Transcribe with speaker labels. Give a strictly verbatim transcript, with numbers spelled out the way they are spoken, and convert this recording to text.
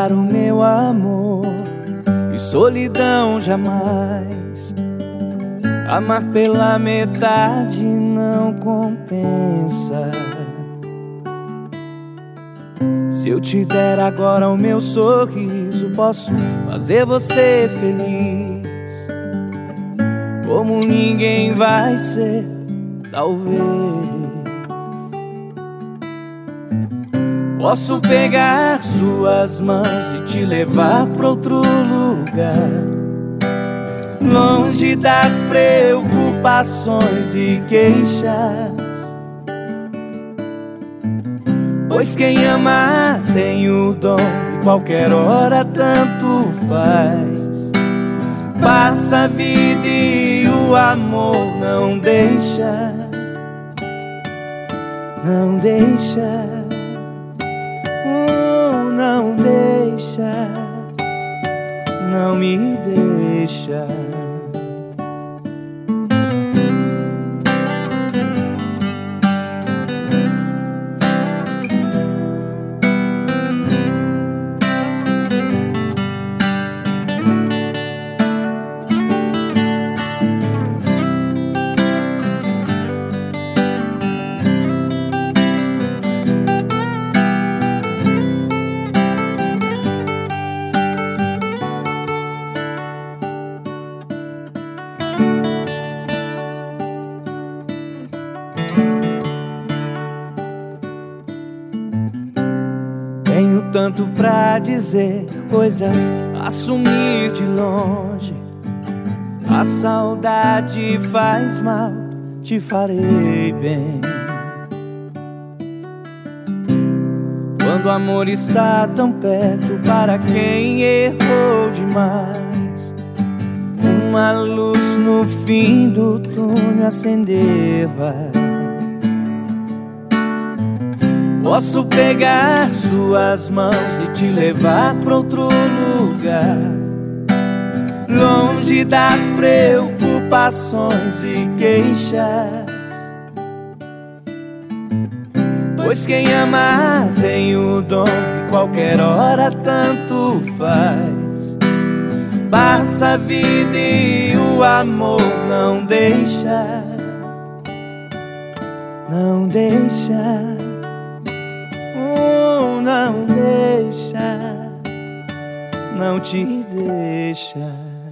Speaker 1: dar o meu amor e solidão jamais. Amar pela metade não compensa. Se eu te der agora o meu sorriso, posso fazer você feliz, como ninguém vai ser, talvez. Posso pegar suas mãos e te levar pra outro lugar, longe das preocupações e queixas, pois quem ama tem o dom e qualquer hora tanto faz. Passa a vida e o amor não deixa, não deixa, oh, não deixa, não me deixa. Tenho tanto pra dizer, coisas a assumir de longe. A saudade faz mal, te farei bem. Quando o amor está tão perto, para quem errou demais, uma luz no fim do túnel acender vai. Posso pegar suas mãos e te levar pra outro lugar, longe das preocupações e queixas, pois quem ama tem o dom e qualquer hora tanto faz. Passa a vida e o amor não deixa, não deixa, oh, não deixa, não te deixa.